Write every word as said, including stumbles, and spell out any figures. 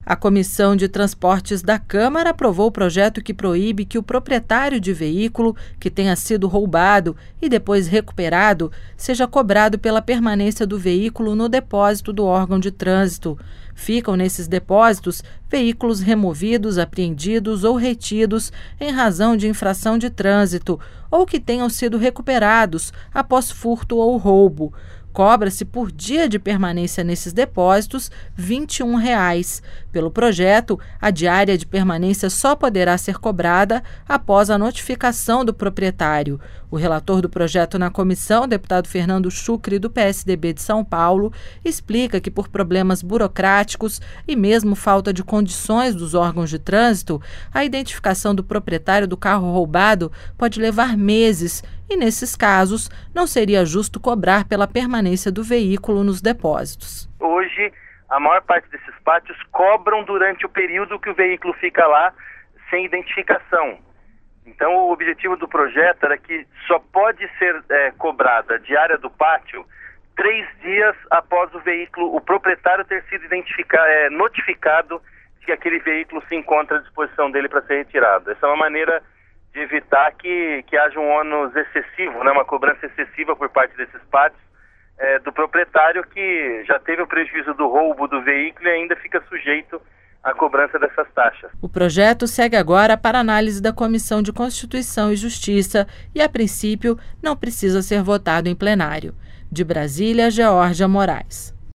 A Comissão de Transportes da Câmara aprovou o projeto que proíbe que o proprietário de veículo que tenha sido roubado e depois recuperado seja cobrado pela permanência do veículo no depósito do órgão de trânsito. Ficam nesses depósitos veículos removidos, apreendidos ou retidos em razão de infração de trânsito ou que tenham sido recuperados após furto ou roubo. Cobra-se por dia de permanência nesses depósitos vinte e um reais. Pelo projeto, a diária de permanência só poderá ser cobrada após a notificação do proprietário. O relator do projeto na comissão, o deputado Fernando Chucre, do P S D B de São Paulo, explica que por problemas burocráticos e mesmo falta de condições dos órgãos de trânsito, a identificação do proprietário do carro roubado pode levar meses e, nesses casos, não seria justo cobrar pela permanência do veículo nos depósitos. Hoje, a maior parte desses pátios cobram durante o período que o veículo fica lá sem identificação. Então, o objetivo do projeto era que só pode ser é, cobrada a diária do pátio três dias após o veículo, o proprietário ter sido identificado, é, notificado de que aquele veículo se encontra à disposição dele para ser retirado. Essa é uma maneira de evitar que, que haja um ônus excessivo, né, uma cobrança excessiva por parte desses pátios, é, do proprietário que já teve o prejuízo do roubo do veículo e ainda fica sujeito à cobrança dessas taxas. O projeto segue agora para análise da Comissão de Constituição e Justiça e, a princípio, não precisa ser votado em plenário. De Brasília, Geórgia Moraes.